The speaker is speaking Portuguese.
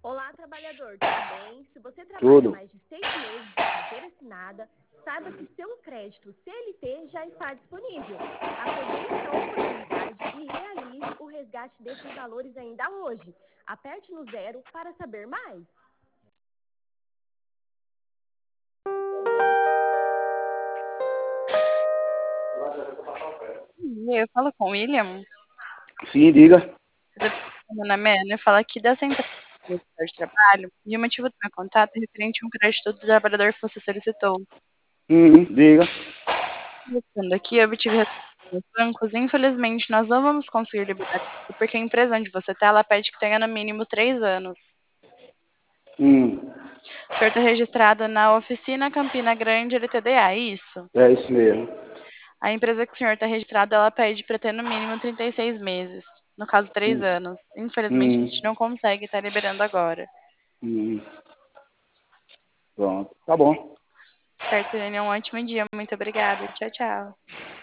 Olá, trabalhador, tudo bem? Se você trabalha Tudo. mais de 6 meses em carteira assinada, saiba que seu crédito CLT já está disponível. Aproveite a oportunidade e realize o resgate desses valores ainda hoje. Aperte no 0 para saber mais. Eu falo com o William, Sim, diga. meu nome é Ana, fala aqui da Central de Trabalho, e o motivo do meu contato é referente a um crédito do trabalhador que você solicitou. Diga. Voltando aqui, eu obtive resposta dos bancos, infelizmente nós não vamos conseguir liberar isso, porque a empresa onde você está, ela pede que tenha no mínimo 3 anos. Hum, O senhor está registrado na Oficina Campina Grande LTDA, é isso? é isso mesmo. A empresa que o senhor está registrado, ela pede para ter no mínimo 36 meses, no caso 3 Hum, anos. Infelizmente a hum, gente não consegue estar liberando agora. hum. Pronto. Tá bom. Certo, Helene, um ótimo dia. Muito obrigada. Tchau, tchau.